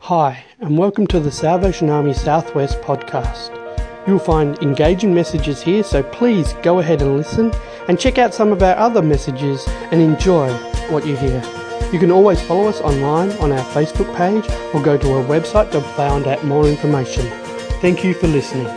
Hi, and welcome to the Salvation Army Southwest podcast. You'll find engaging messages here, so please go ahead and listen and check out some of our other messages and enjoy what you hear. You can always follow us online on our Facebook page or go to our website to find out more information. Thank you for listening.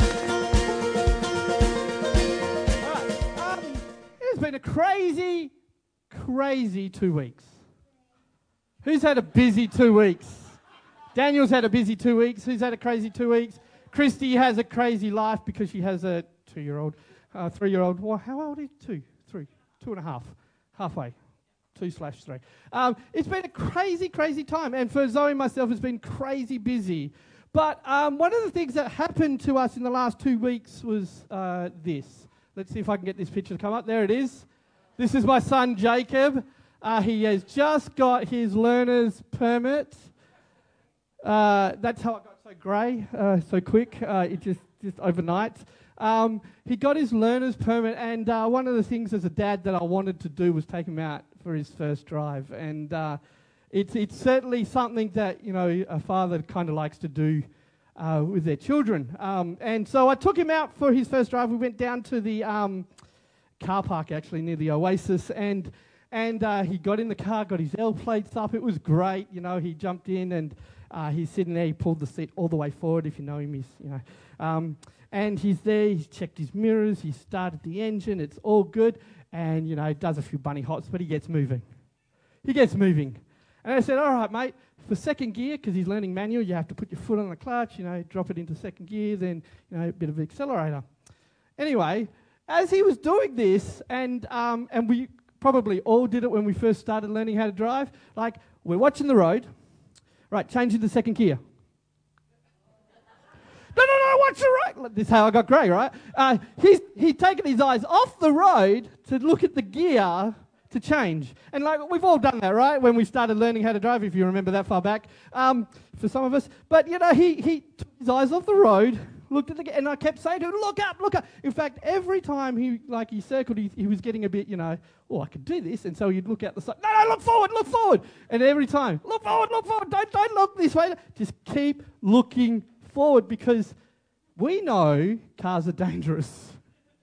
It's been a crazy 2 weeks. Who's had a busy 2 weeks? Daniel's had a busy 2 weeks. Who's had a crazy 2 weeks? Christy has a crazy life because she has a 2-year-old, 3-year-old. Well, how old is 2? 3, 2.5, halfway, 2/3. It's been a crazy time, and for Zoe and myself, it's been crazy busy. But one of the things that happened to us in the last 2 weeks was this. Let's see if I can get this picture to come up. There it is. This is my son, Jacob. He has just got his learner's permit. That's how I got so grey, so quick, it just overnight. He got his learner's permit, and one of the things as a dad that I wanted to do was take him out for his first drive. And it's certainly something that, you know, a father kind of likes to do with their children. And so I took him out for his first drive. We went down to the car park, actually, near the Oasis, and he got in the car, got his L plates up. It was great, you know. He jumped in and he's sitting there. He pulled the seat all the way forward. If you know him, he's, you know, and he's there. He's checked his mirrors. He started the engine. It's all good, and you know, does a few bunny hops, but he gets moving. And I said, "All right, mate. For second gear, because he's learning manual, you have to put your foot on the clutch. You know, drop it into second gear, then you know, a bit of accelerator." Anyway, as he was doing this, and we probably all did it when we first started learning how to drive. Like, we're watching the road. Right, changing the second gear. No, watch the right. This is how I got grey, right? He'd taken his eyes off the road to look at the gear to change. And like, we've all done that, right? When we started learning how to drive, if you remember that far back, for some of us. But, you know, he took his eyes off the road, looked at the gear, and I kept saying to him, look up. In fact, every time he circled, he was getting a bit, you know, oh, I could do this. And so he'd look out the side. No, look forward. And every time, look forward. Don't look this way. Just keep looking forward, because we know cars are dangerous.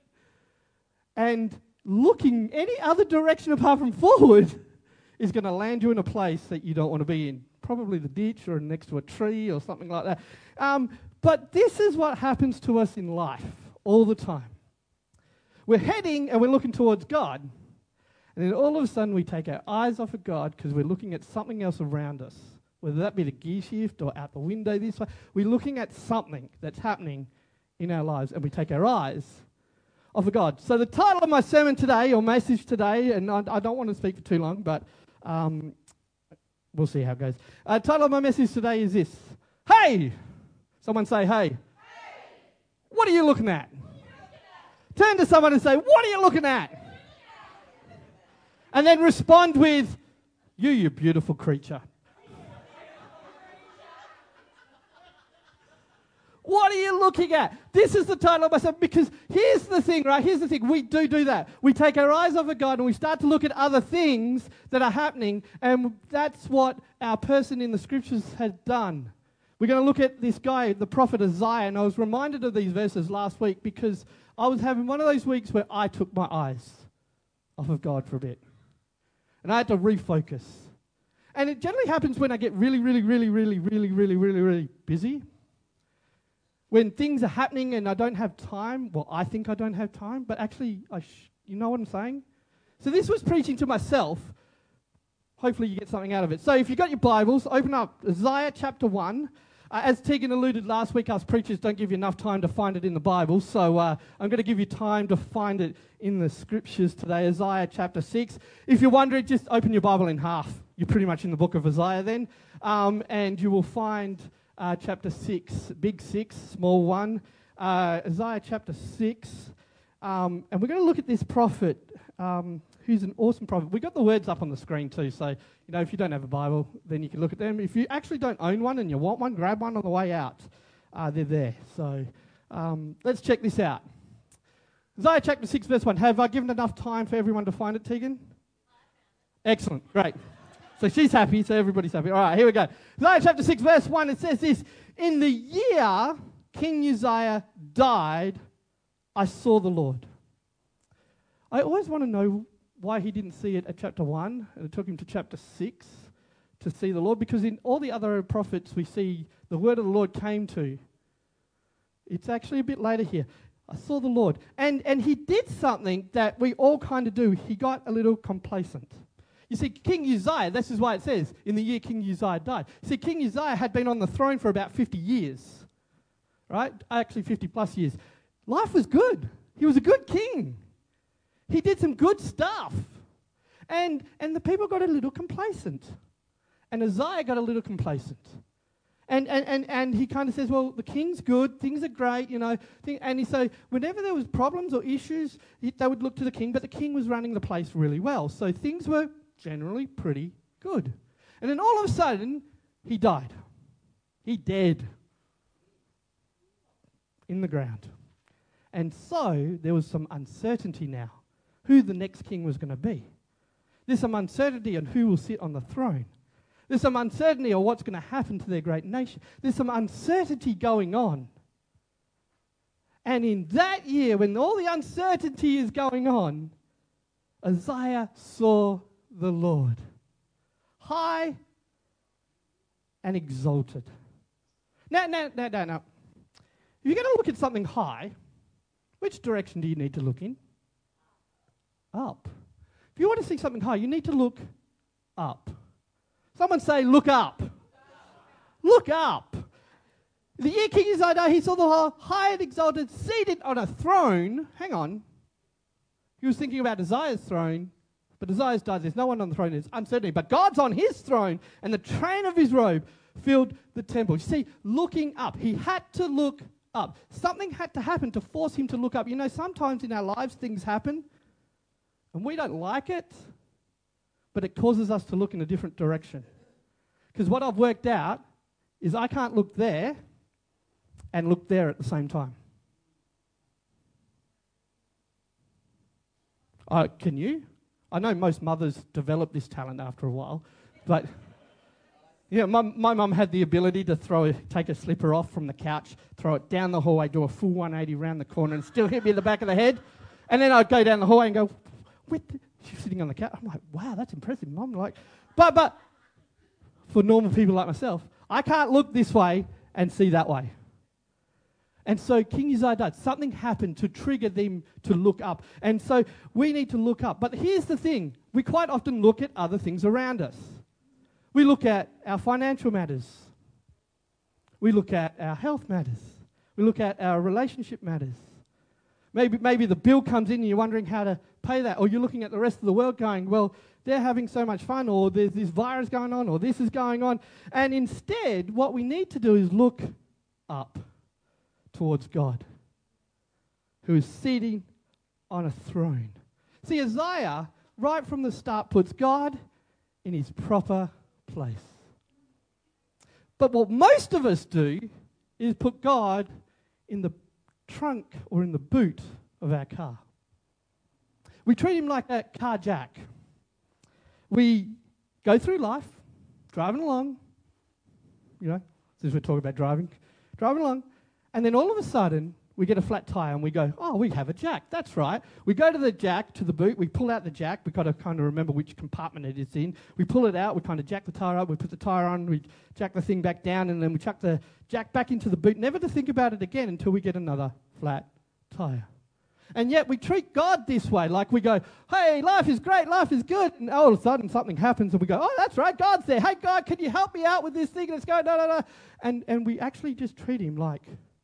And looking any other direction apart from forward is going to land you in a place that you don't want to be in. Probably the ditch or next to a tree or something like that. But this is what happens to us in life all the time. We're heading and we're looking towards God. And then all of a sudden we take our eyes off of God because we're looking at something else around us. Whether that be the gear shift or out the window this way. We're looking at something that's happening in our lives, and we take our eyes off of God. So the title of my sermon today, or message today, and I don't want to speak for too long, but we'll see how it goes. The title of my message today is this. Hey! Someone say, hey. What are you looking at? Turn to someone and say, what are you looking at? And then respond with, you beautiful creature. What are you looking at? This is the title of my sermon, because here's the thing, right? Here's the thing. We do that. We take our eyes off of God and we start to look at other things that are happening, and that's what our person in the scriptures had done. We're going to look at this guy, the prophet Isaiah, and I was reminded of these verses last week because I was having one of those weeks where I took my eyes off of God for a bit. And I had to refocus. And it generally happens when I get really busy. When things are happening and I don't have time. Well, I think I don't have time, but actually, you know what I'm saying? So this was preaching to myself. Hopefully you get something out of it. So if you've got your Bibles, open up Isaiah chapter 1. As Tegan alluded last week, us preachers don't give you enough time to find it in the Bible, so I'm going to give you time to find it in the scriptures today, Isaiah chapter 6. If you're wondering, just open your Bible in half. You're pretty much in the book of Isaiah then, and you will find chapter 6, big 6, small 1, Isaiah chapter 6, and we're going to look at this prophet who's an awesome prophet. We got the words up on the screen too, so you know, if you don't have a Bible, then you can look at them. If you actually don't own one and you want one, grab one on the way out. They're there. So let's check this out. Isaiah chapter 6, verse 1. Have I given enough time for everyone to find it, Tegan? Excellent, great. So she's happy, so everybody's happy. All right, here we go. Isaiah chapter 6, verse 1, it says this. In the year King Uzziah died, I saw the Lord. I always want to know why he didn't see it at chapter 1, and it took him to chapter 6 to see the Lord, because in all the other prophets we see the word of the Lord came to. It's actually a bit later here. I saw the Lord. And he did something that we all kind of do. He got a little complacent. You see, King Uzziah, this is why it says, in the year King Uzziah died. See, King Uzziah had been on the throne for about 50 years. Right? Actually, 50 plus years. Life was good. He was a good king. He did some good stuff. And the people got a little complacent. And Uzziah got a little complacent. And he kind of says, well, the king's good, things are great, you know. And so whenever there was problems or issues, they would look to the king, but the king was running the place really well. So things were generally pretty good. And then all of a sudden, he died. He dead in the ground. And so there was some uncertainty now, who the next king was going to be. There's some uncertainty on who will sit on the throne. There's some uncertainty on what's going to happen to their great nation. There's some uncertainty going on. And in that year, when all the uncertainty is going on, Uzziah saw the Lord, high and exalted. Now. If you're going to look at something high, which direction do you need to look in? Up. If you want to see something high, you need to look up. Someone say, look up. Look up. The year King Uzziah died, he saw the high and exalted, seated on a throne. Hang on. He was thinking about Uzziah's throne, but Uzziah's died. There's no one on the throne. There's uncertainty. But God's on his throne, and the train of his robe filled the temple. You see, looking up. He had to look up. Something had to happen to force him to look up. You know, sometimes in our lives things happen, and we don't like it, but it causes us to look in a different direction. Because what I've worked out is I can't look there and look there at the same time. Can you? I know most mothers develop this talent after a while, but yeah, my mum had the ability to take a slipper off from the couch, throw it down the hallway, do a full 180 around the corner, and still hit me in the back of the head. And then I'd go down the hallway and go, she's sitting on the couch. I'm like, wow, that's impressive, Mum. But for normal people like myself, I can't look this way and see that way. And so King Uzziah died. Something happened to trigger them to look up. And so we need to look up. But here's the thing. We quite often look at other things around us. We look at our financial matters. We look at our health matters. We look at our relationship matters. Maybe the bill comes in and you're wondering how to pay that. Or you're looking at the rest of the world going, well, they're having so much fun, or there's this virus going on, or this is going on. And instead, what we need to do is look up towards God, who is sitting on a throne. See, Isaiah, right from the start, puts God in his proper place. But what most of us do is put God in the trunk or in the boot of our car. We treat him like a car jack. We go through life, driving along, since we're talking about driving along, and then all of a sudden, we get a flat tyre and we go, oh, we have a jack. That's right. We go to the jack, to the boot, we pull out the jack. We've got to kind of remember which compartment it is in. We pull it out, we kind of jack the tyre up, we put the tyre on, we jack the thing back down, and then we chuck the jack back into the boot, never to think about it again until we get another flat tyre. And yet we treat God this way, like we go, hey, life is great, life is good, and all of a sudden something happens and we go, oh, that's right, God's there. Hey, God, can you help me out with this thing that's going, no. And we actually just treat him like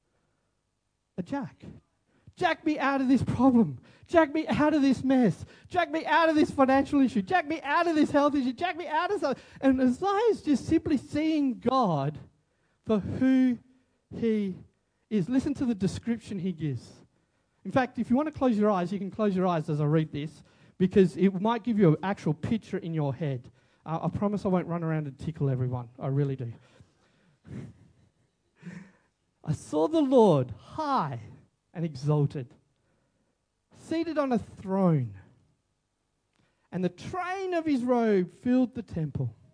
a jack. Jack me out of this problem. Jack me out of this mess. Jack me out of this financial issue. Jack me out of this health issue. Jack me out of something. And Isaiah is just simply seeing God for who he is. Listen to the description he gives. In fact, if you want to close your eyes, you can close your eyes as I read this, because it might give you an actual picture in your head. I promise I won't run around and tickle everyone. I really do. I saw the Lord high and exalted, seated on a throne, and the train of his robe filled the temple.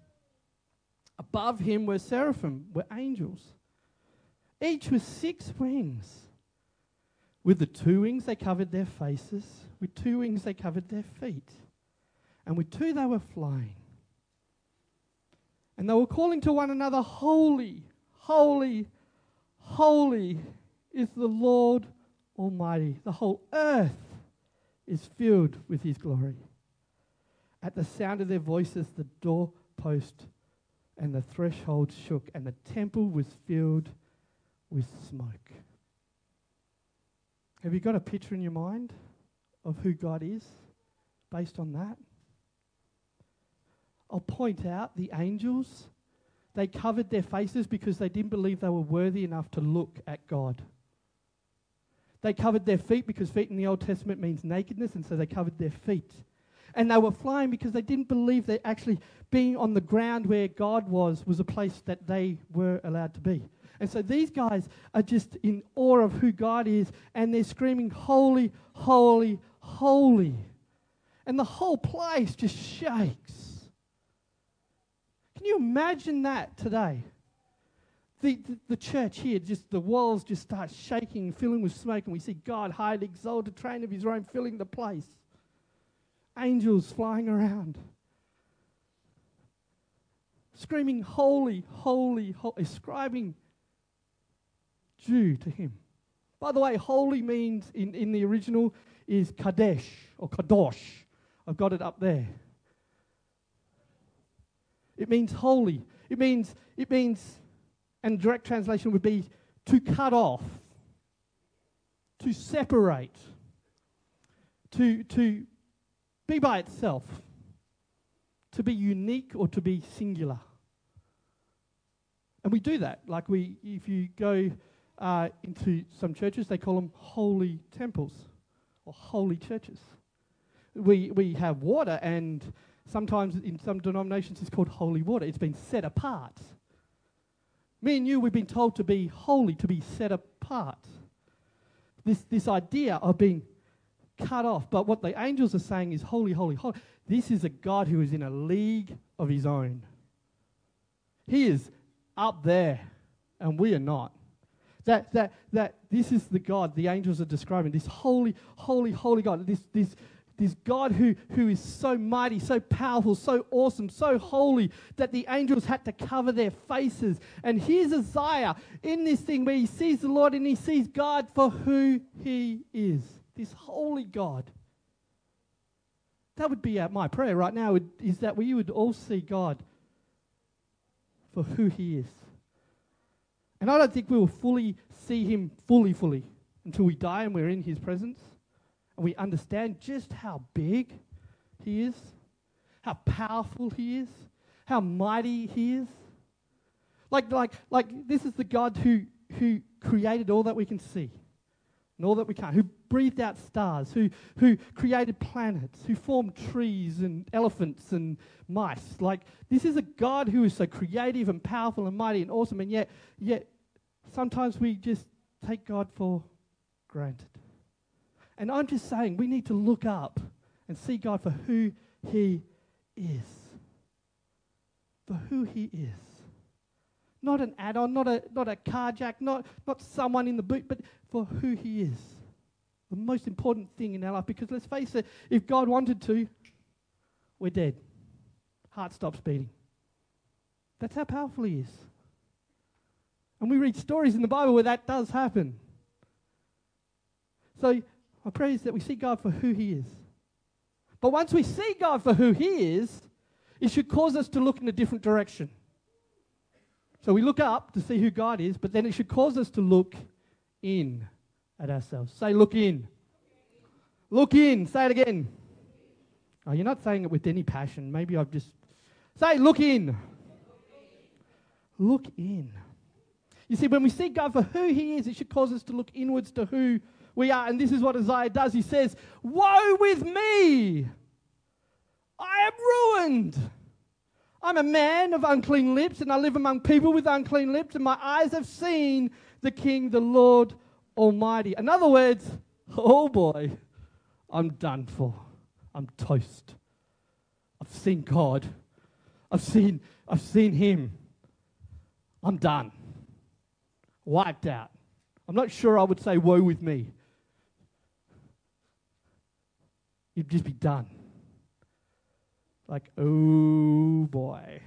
Above him were seraphim, were angels, each with 6 wings. With the 2 wings they covered their faces, with 2 wings they covered their feet, and with 2 they were flying. And they were calling to one another, Holy, holy, holy is the Lord Almighty. The whole earth is filled with his glory. At the sound of their voices, the doorpost and the threshold shook, and the temple was filled with smoke. Have you got a picture in your mind of who God is based on that? I'll point out the angels, they covered their faces because they didn't believe they were worthy enough to look at God. They covered their feet because feet in the Old Testament means nakedness, and so they covered their feet. And they were flying because they didn't believe that actually being on the ground where God was a place that they were allowed to be. And so these guys are just in awe of who God is, and they're screaming, Holy, holy, holy. And the whole place just shakes. Can you imagine that today? The church here, just the walls just start shaking, filling with smoke, and we see God high and exalted, train of his own filling the place. Angels flying around, screaming, Holy, holy, holy, ascribing due to him. By the way, holy means, in the original, is Kadesh, or Kadosh. I've got it up there. It means holy. It means, and direct translation would be to cut off, to separate, to be by itself, to be unique or to be singular. And we do that. Like if you go into some churches, they call them holy temples or holy churches. We have water, and sometimes in some denominations it's called holy water. It's been set apart. Me and you, we've been told to be holy, to be set apart. This idea of being cut off. But what the angels are saying is, holy, holy, holy. This is a God who is in a league of his own. He is up there, and we are not. That this is the God the angels are describing. This holy, holy, holy God. This God who is so mighty, so powerful, so awesome, so holy that the angels had to cover their faces. And here's Isaiah in this thing where he sees the Lord and he sees God for who he is. This holy God. That would be my prayer right now, is that we would all see God for who he is. And I don't think we will fully see him fully until we die and we're in his presence. And we understand just how big he is, how powerful he is, how mighty he is. Like this is the God who created all that we can see and all that we can't, who breathed out stars, who created planets, who formed trees and elephants and mice. Like, this is a God who is so creative and powerful and mighty and awesome, and yet sometimes we just take God for granted. And I'm just saying, we need to look up and see God for who he is. For who he is. Not an add-on, not a car jack, not someone in the boot, but for who he is. The most important thing in our life. Because let's face it, if God wanted to, we're dead. Heart stops beating. That's how powerful he is. And we read stories in the Bible where that does happen. So my prayer is that we see God for who he is. But once we see God for who he is, it should cause us to look in a different direction. So we look up to see who God is, but then it should cause us to look in at ourselves. Say, look in. Look in. Say it again. Oh, you're not saying it with any passion. Maybe I've just... Say, look in. Look in. You see, when we see God for who he is, it should cause us to look inwards to who we are. And this is what Isaiah does. He says, woe with me! I am ruined! I'm a man of unclean lips, and I live among people with unclean lips, and my eyes have seen the King, the Lord Almighty. In other words, oh boy, I'm done for. I'm toast. I've seen God. I've seen him. I'm done. Wiped out. I'm not sure I would say woe with me. You'd just be done. Like, oh boy.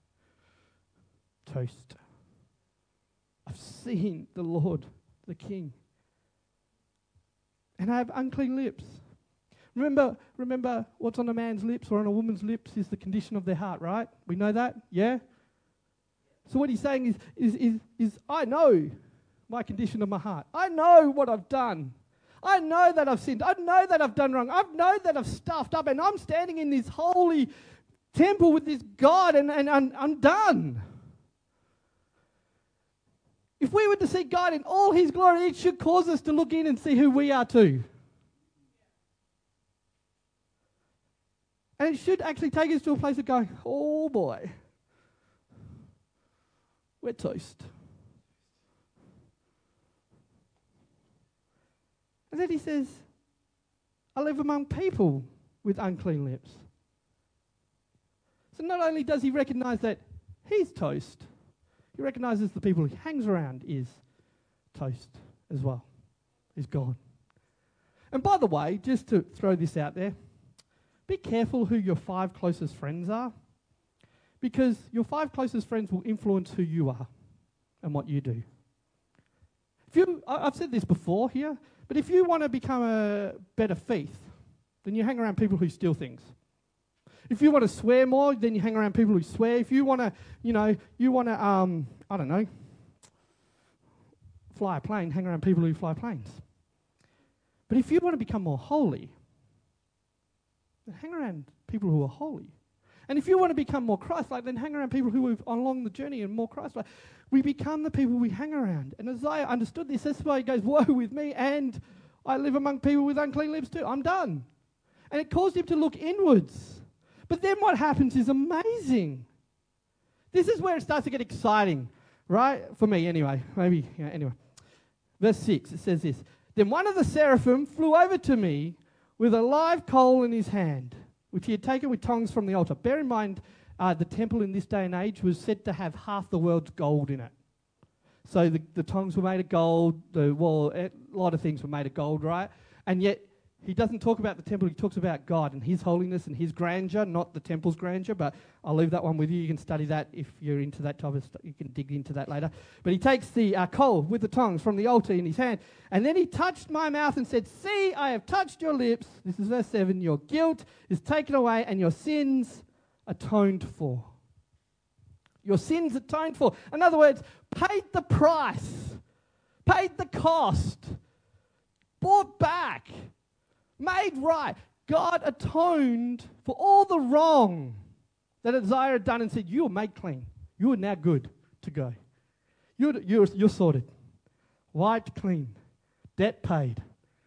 Toast. I've seen the Lord, the King. And I have unclean lips. Remember what's on a man's lips or on a woman's lips is the condition of their heart, right? We know that? Yeah? So what he's saying is I know my condition of my heart. I know what I've done. I know that I've sinned. I know that I've done wrong. I know that I've stuffed up, and I'm standing in this holy temple with this God, and I'm done. If we were to see God in all his glory, it should cause us to look in and see who we are too. And it should actually take us to a place of going, oh boy, we're toast. And then he says, I live among people with unclean lips. So not only does he recognize that he's toast, he recognizes the people he hangs around is toast as well. He's gone. And by the way, just to throw this out there, be careful who your 5 closest friends are, because your 5 closest friends will influence who you are and what you do. I've said this before here, but if you want to become a better thief, then you hang around people who steal things. If you want to swear more, then you hang around people who swear. If you want to, I don't know, fly a plane, hang around people who fly planes. But if you want to become more holy, then hang around people who are holy. And if you want to become more Christ-like, then hang around people who are along the journey and more Christ-like. We become the people we hang around. And Isaiah understood this. That's why he goes, woe with me, and I live among people with unclean lips too. I'm done. And it caused him to look inwards. But then what happens is amazing. This is where it starts to get exciting, right? For me, anyway. Maybe, anyway. Verse 6, it says this. Then one of the seraphim flew over to me with a live coal in his hand, which he had taken with tongs from the altar. Bear in mind, the temple in this day and age was said to have half the world's gold in it. So the tongs were made of gold, a lot of things were made of gold, right? And yet, he doesn't talk about the temple, he talks about God and his holiness and his grandeur, not the temple's grandeur, but I'll leave that one with you. You can study that if you're into that type of stuff. You can dig into that later. But he takes the coal with the tongs from the altar in his hand, and then he touched my mouth and said, see, I have touched your lips. This is verse 7. Your guilt is taken away and your sins atoned for. Your sins atoned for. In other words, paid the price, paid the cost, bought back, made right. God atoned for all the wrong that Isaiah had done and said, you are made clean. You are now good to go. You're sorted. Wiped clean. Debt paid.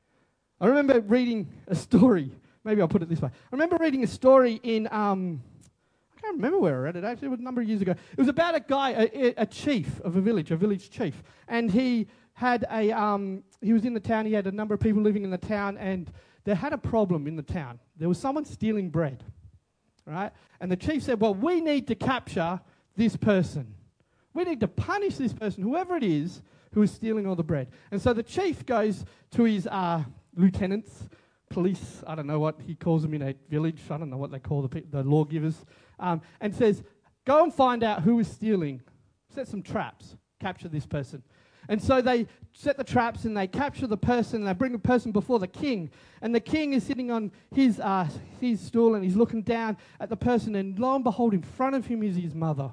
I remember reading a story. Maybe I'll put it this way. I remember reading a story in, I can't remember where I read it actually. It was a number of years ago. It was about a guy, a chief of a village chief. And he had he was in the town. He had a number of people living in the town, and they had a problem in the town. There was someone stealing bread, right? And the chief said, well, we need to capture this person. We need to punish this person, whoever it is, who is stealing all the bread. And so the chief goes to his lieutenants, police, I don't know what he calls them in a village, I don't know what they call the lawgivers, and says, go and find out who is stealing. Set some traps, capture this person. And so they set the traps and they capture the person and they bring the person before the king. And the king is sitting on his stool and he's looking down at the person, and lo and behold, in front of him is his mother.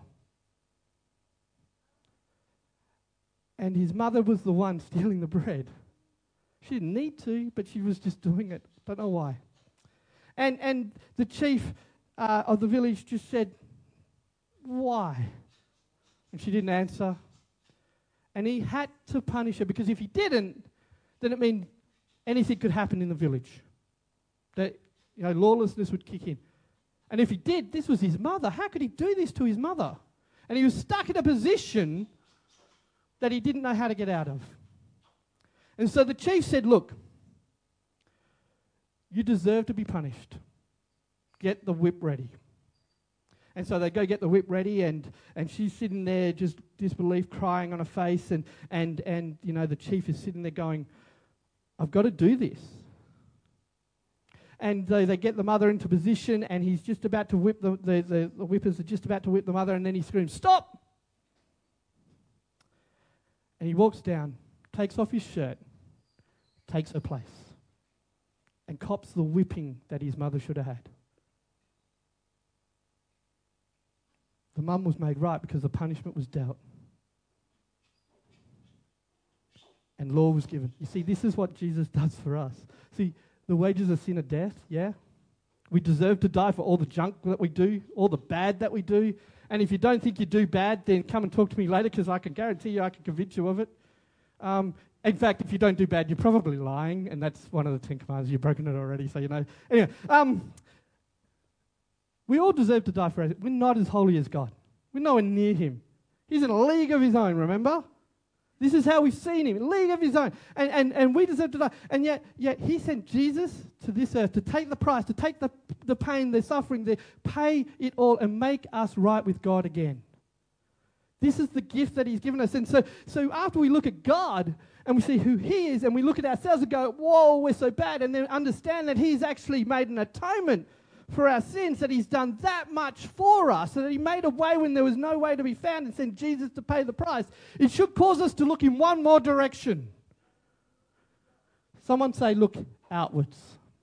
And his mother was the one stealing the bread. She didn't need to, but she was just doing it. Don't know why. And the chief of the village just said, why? And she didn't answer. And he had to punish her, because if he didn't, then it meant anything could happen in the village. That lawlessness would kick in. And if he did, this was his mother. How could he do this to his mother? And he was stuck in a position that he didn't know how to get out of. And so the chief said, look, you deserve to be punished. Get the whip ready. And so they go get the whip ready, and she's sitting there just disbelief crying on her face, and the chief is sitting there going, I've got to do this. And they get the mother into position, and he's just about to whip the whippers are just about to whip the mother, and then he screams, stop! And he walks down, takes off his shirt, takes her place, and cops the whipping that his mother should have had. The mum was made right because the punishment was dealt. And law was given. You see, this is what Jesus does for us. See, the wages of sin are death, yeah? We deserve to die for all the junk that we do, all the bad that we do. And if you don't think you do bad, then come and talk to me later, because I can guarantee you I can convince you of it. In fact, if you don't do bad, you're probably lying, and that's one of the 10 Commandments. You've broken it already, so you know. Anyway, we all deserve to die for our sin. We're not as holy as God. We're nowhere near him. He's in a league of his own, remember? This is how we've seen him, a league of his own. And we deserve to die. And yet he sent Jesus to this earth to take the price, to take the pain, the suffering, to pay it all and make us right with God again. This is the gift that he's given us. And so after we look at God and we see who he is, and we look at ourselves and go, whoa, we're so bad, and then understand that he's actually made an atonement for our sins, that he's done that much for us, so that he made a way when there was no way to be found and sent Jesus to pay the price, it should cause us to look in one more direction. Someone say, look outwards.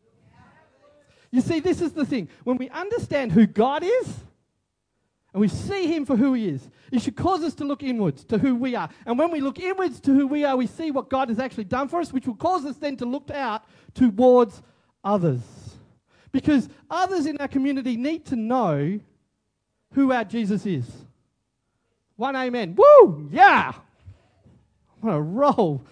You see, this is the thing. When we understand who God is, and we see him for who he is, it should cause us to look inwards to who we are. And when we look inwards to who we are, we see what God has actually done for us, which will cause us then to look out towards others. Because others in our community need to know who our Jesus is. One amen. Woo! Yeah! What a roll.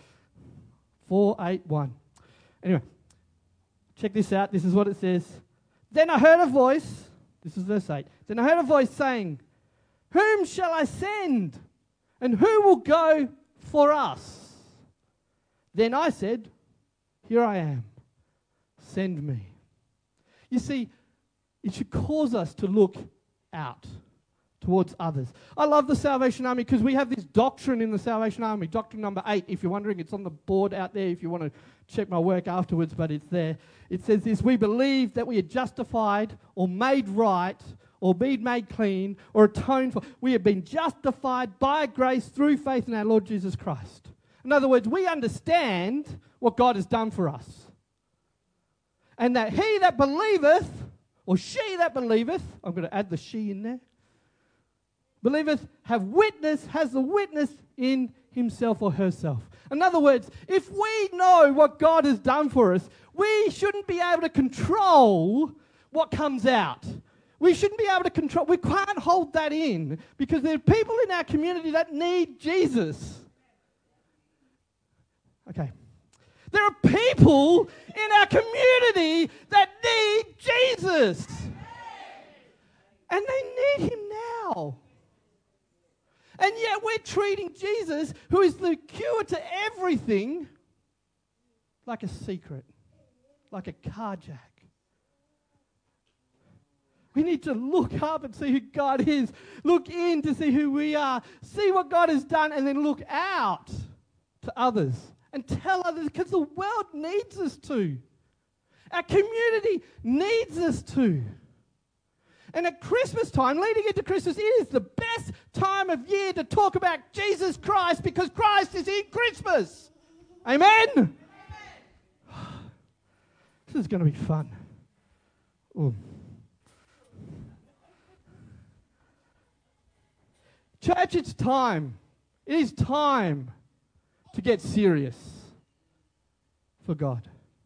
481. Anyway, check this out. This is what it says. Then I heard a voice. This is verse 8. Then I heard a voice saying, whom shall I send? And who will go for us? Then I said, here I am. Send me. You see, it should cause us to look out towards others. I love the Salvation Army because we have this doctrine in the Salvation Army, doctrine number 8. If you're wondering, it's on the board out there if you want to check my work afterwards, but it's there. It says this: we believe that we are justified or made right or being made clean or atoned for. We have been justified by grace through faith in our Lord Jesus Christ. In other words, we understand what God has done for us. And that he that believeth, or she that believeth, I'm going to add the she in there, believeth, has the witness in himself or herself. In other words, if we know what God has done for us, we shouldn't be able to control what comes out. We shouldn't be able to control, we can't hold that in, because there are people in our community that need Jesus. Okay. There are people in our community that need Jesus. And they need him now. And yet we're treating Jesus, who is the cure to everything, like a secret, like a carjack. We need to look up and see who God is. Look in to see who we are. See what God has done, and then look out to others. And tell others, because the world needs us to. Our community needs us to. And at Christmas time, leading into Christmas, it is the best time of year to talk about Jesus Christ, because Christ is in Christmas. Amen? Amen. This is going to be fun. Ooh. Church, it's time. It is time to get serious for God.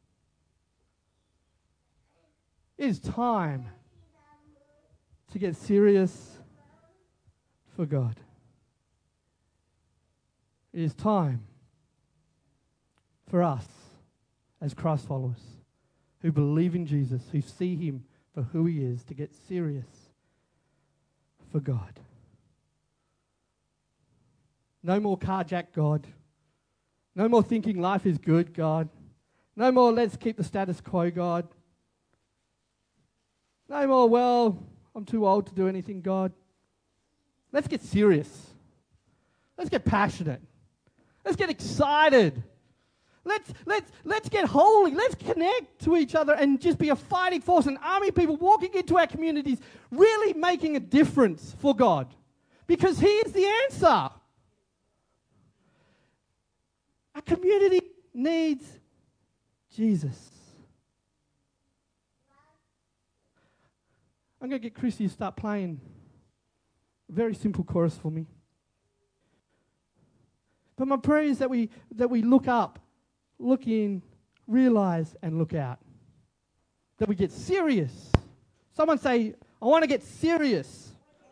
It is time to get serious for God. It is time for us as Christ followers who believe in Jesus, who see him for who he is, to get serious for God. No more carjack God. No more thinking life is good, God. No more let's keep the status quo, God. No more, well, I'm too old to do anything, God. Let's get serious. Let's get passionate. Let's get excited. Let's get holy. Let's connect to each other and just be a fighting force, an army of people walking into our communities, really making a difference for God. Because He is the answer. Our community needs Jesus. I'm going to get Chrissy to start playing a very simple chorus for me. But my prayer is that we look up, look in, realize, and look out. That we get serious. Someone say, I want to get serious.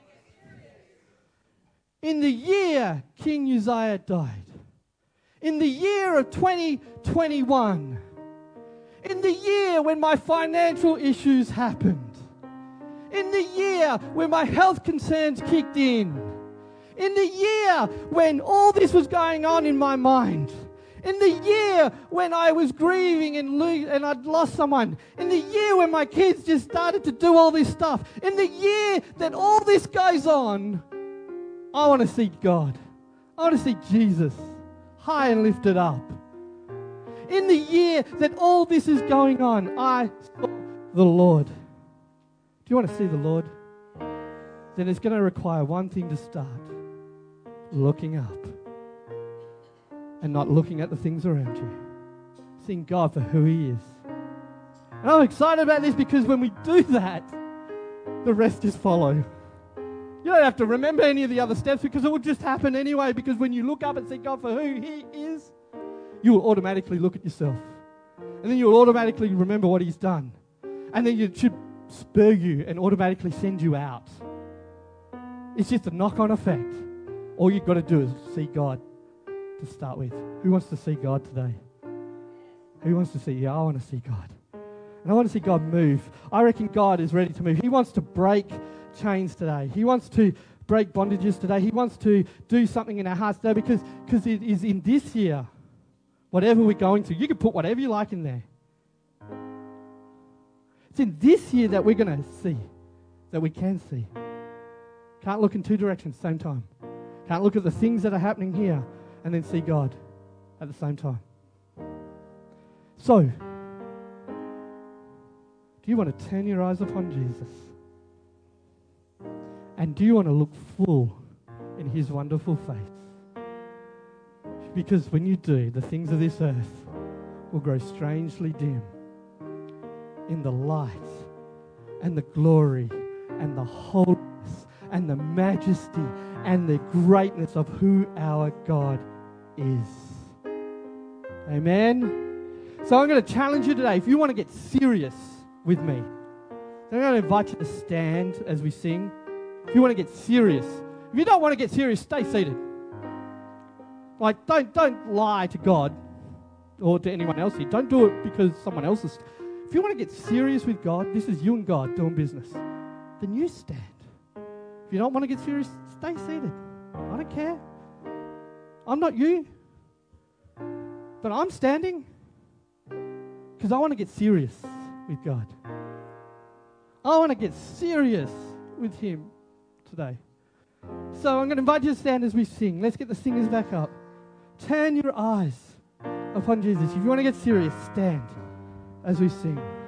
In the year King Uzziah died, in the year of 2021, in the year when my financial issues happened, in the year when my health concerns kicked in the year when all this was going on in my mind, in the year when I was grieving and I'd lost someone, in the year when my kids just started to do all this stuff, in the year that all this goes on, I want to see God. I want to see Jesus high and lifted up. In the year that all this is going on, I saw the Lord. Do you want to see the Lord? Then it's going to require one thing to start. Looking up. And not looking at the things around you. Seeing God for who He is. And I'm excited about this because when we do that, the rest just follow. You don't have to remember any of the other steps because it will just happen anyway, because when you look up and see God for who He is, you will automatically look at yourself. And then you'll automatically remember what He's done. And then it should spur you and automatically send you out. It's just a knock-on effect. All you've got to do is see God to start with. Who wants to see God today? Who wants to see? Yeah, I want to see God. And I want to see God move. I reckon God is ready to move. He wants to break chains today. He wants to break bondages today. He wants to do something in our hearts today because it is in this year, whatever we're going through, you can put whatever you like in there. It's in this year that we're going to see, that we can see. Can't look in two directions at the same time. Can't look at the things that are happening here and then see God at the same time. So, do you want to turn your eyes upon Jesus? And do you want to look full in His wonderful face? Because when you do, the things of this earth will grow strangely dim in the light and the glory and the holiness and the majesty and the greatness of who our God is. Amen? So I'm going to challenge you today. If you want to get serious with me, then I'm going to invite you to stand as we sing. If you want to get serious. If you don't want to get serious, stay seated. Like, don't lie to God or to anyone else here. Don't do it because someone else is. If you want to get serious with God, this is you and God doing business, then you stand. If you don't want to get serious, stay seated. I don't care. I'm not you. But I'm standing because I want to get serious with God. I want to get serious with Him today. So I'm going to invite you to stand as we sing. Let's get the singers back up. Turn your eyes upon Jesus. If you want to get serious, stand as we sing.